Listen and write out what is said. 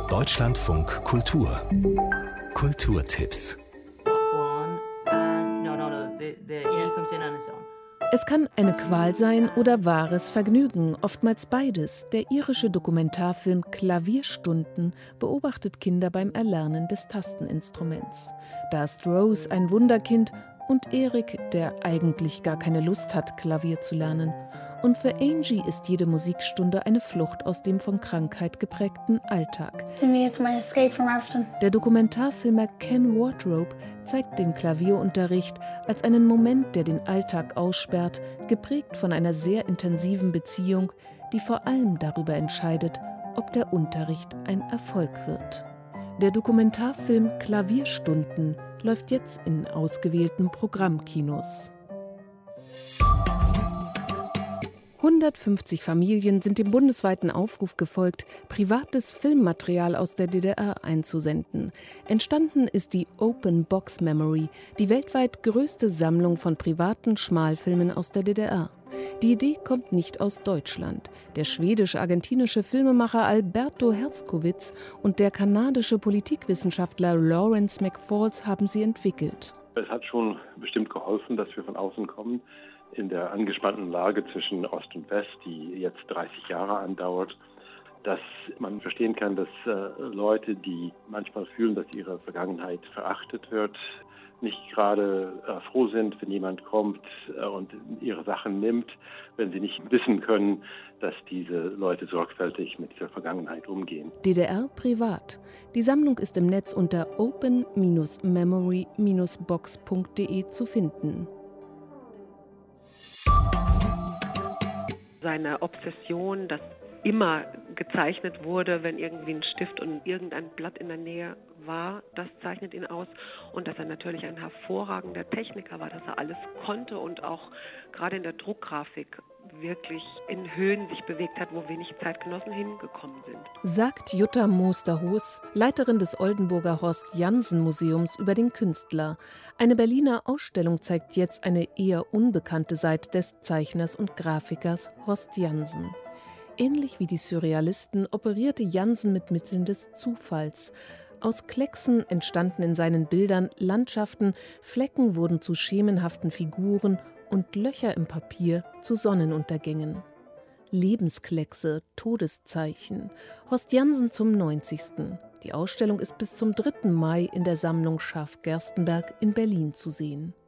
Deutschlandfunk Kultur. Kulturtipps. Es kann eine Qual sein oder wahres Vergnügen, oftmals beides. Der irische Dokumentarfilm Klavierstunden beobachtet Kinder beim Erlernen des Tasteninstruments. Da ist Rose ein Wunderkind und Erik, der eigentlich gar keine Lust hat, Klavier zu lernen. Und für Angie ist jede Musikstunde eine Flucht aus dem von Krankheit geprägten Alltag. To me, it's my escape from everything. Der Dokumentarfilmer Ken Wardrobe zeigt den Klavierunterricht als einen Moment, der den Alltag aussperrt, geprägt von einer sehr intensiven Beziehung, die vor allem darüber entscheidet, ob der Unterricht ein Erfolg wird. Der Dokumentarfilm Klavierstunden läuft jetzt in ausgewählten Programmkinos. 150 Familien sind dem bundesweiten Aufruf gefolgt, privates Filmmaterial aus der DDR einzusenden. Entstanden ist die Open Box Memory, die weltweit größte Sammlung von privaten Schmalfilmen aus der DDR. Die Idee kommt nicht aus Deutschland. Der schwedisch-argentinische Filmemacher Alberto Herzkowitz und der kanadische Politikwissenschaftler Lawrence McFalls haben sie entwickelt. Es hat schon bestimmt geholfen, dass wir von außen kommen. In der angespannten Lage zwischen Ost und West, die jetzt 30 Jahre andauert, dass man verstehen kann, dass Leute, die manchmal fühlen, dass ihre Vergangenheit verachtet wird, nicht gerade froh sind, wenn jemand kommt und ihre Sachen nimmt, wenn sie nicht wissen können, dass diese Leute sorgfältig mit dieser Vergangenheit umgehen. DDR privat. Die Sammlung ist im Netz unter open-memory-box.de zu finden. Seine Obsession, dass immer gezeichnet wurde, wenn irgendwie ein Stift und irgendein Blatt in der Nähe war, das zeichnet ihn aus. Und dass er natürlich ein hervorragender Techniker war, dass er alles konnte und auch gerade in der Druckgrafik wirklich in Höhen sich bewegt hat, wo wenig Zeitgenossen hingekommen sind. Sagt Jutta Mosterhus, Leiterin des Oldenburger Horst-Janssen-Museums über den Künstler. Eine Berliner Ausstellung zeigt jetzt eine eher unbekannte Seite des Zeichners und Grafikers Horst Janssen. Ähnlich wie die Surrealisten operierte Janssen mit Mitteln des Zufalls. Aus Klecksen entstanden in seinen Bildern Landschaften, Flecken wurden zu schemenhaften Figuren und Löcher im Papier zu Sonnenuntergängen. Lebenskleckse, Todeszeichen. Horst Janssen zum 90. Die Ausstellung ist bis zum 3. Mai in der Sammlung Schaff-Gerstenberg in Berlin zu sehen.